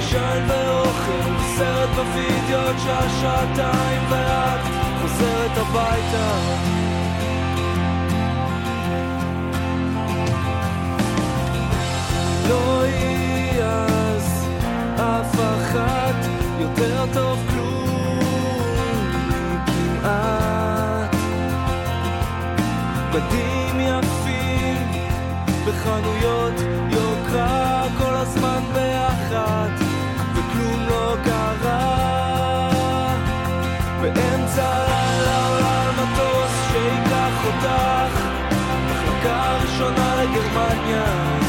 ישן ואוכל סרט בווידאו שעתיים ואת חוזרת הביתה לא היא אז אף אחת יותר טוב כלום כמעט בדים יפים בחנויות יוקרה כל הזמן ביחד וכלום לא קרה באמצע הלילה עולה על מטוס שיקח אותך מחלקה ראשונה לגרמניה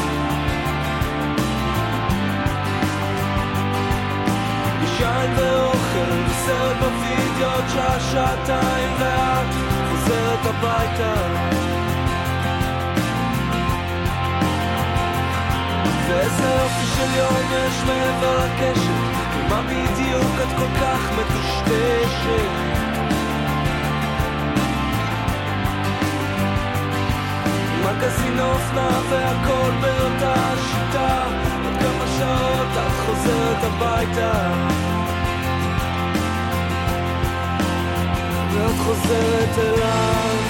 ישן ואוכל וסרט בווידאו שעתיים ואת חוזרת הביתה ואיזה יופי של יום יש מעבר לקשת ומה בדיוק את כל כך מטושטשת מגזין אופנה והכל באותה שיטה עוד כמה שעות את חוזרת הביתה ואת חוזרת אליו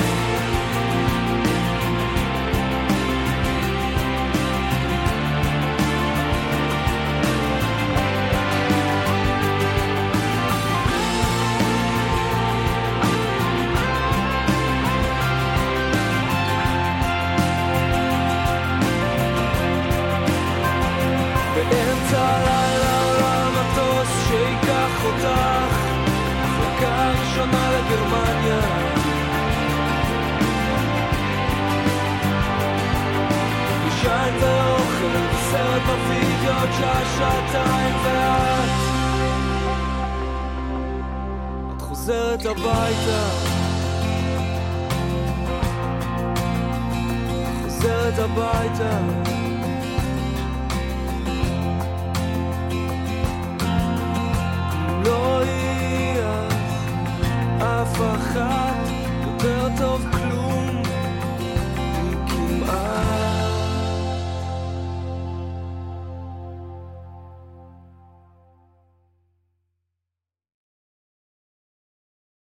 באמצע הלילה עולה מטוס שיקח אותך מחלקה ראשונה לגרמניה ישן ואוכל וסרט בווידאו שעתיים ואת חוזרת הביתה חוזרת הביתה